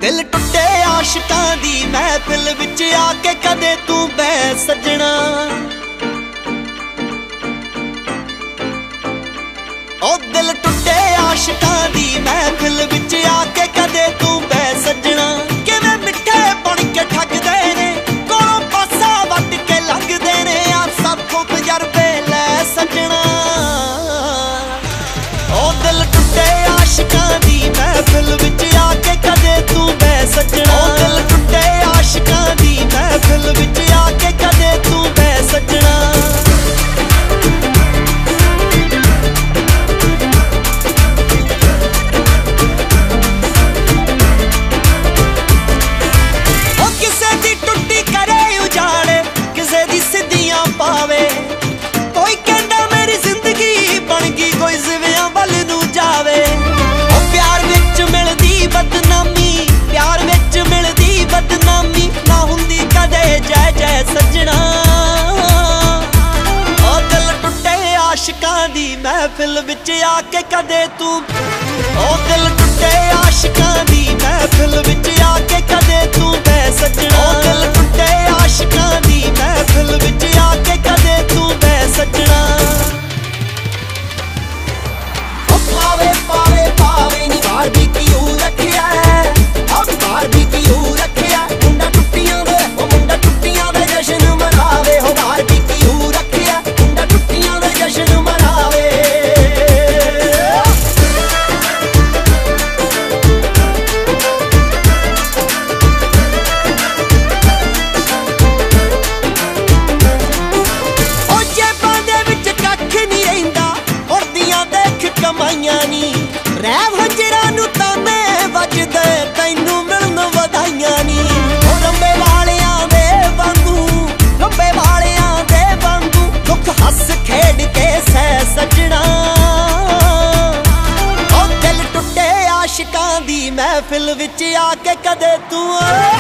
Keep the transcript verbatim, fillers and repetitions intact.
दिल टुटे आशिकां दी महफिल विच आके कदे तू बह सजना। ओ दिल टुटे आशिकां दी महफिल विच आके कदे तू बह सजना। किवें मिठे बन के ठगदे ने कोलों पासा वट के लंघदे ने आ साथों तजरबे लै सजना। ओ दिल टुटे आशिकां दी महफिल विच आके कदे तू बह सजना। ओ दिल टुटे आशिकां दी महफिल विच आके कदे तू बह सजना। महफिल विच आके कदे तू ओ दिल टुटे आशिकां दी महफिल विच आके कदे तू बह सजना। ओ दिल टुटे आशिकां दी महफिल विच आके कदे तू बह सजना। ओ पावे पावे पावे नी बारबीक्यू रखिया अब बारबीक्यू रखिया। मुंडा टुट्टियां दे ओ मुंडा टुट्टियां दे जश्न मनावे हो बारबीक्यू रखिया। मुंडा टुट्टियां दे जश्न मनावे। महफिल विच आके कदे तू